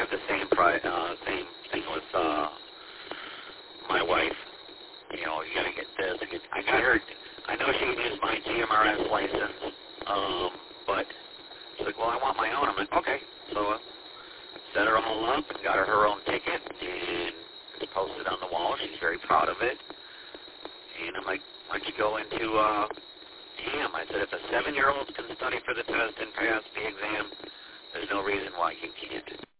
have the same same thing with my wife. You know, you gotta get this. I got her. I know she can use my GMRS license, but she's like, well, I want my own. I'm like, okay. So set her all up and got her own ticket, and it's posted on the wall. She's very proud of it. And I'm like, why don't you go into TAM? I said, if a 7-year-old can study for the test and pass the exam, there's no reason why you can't.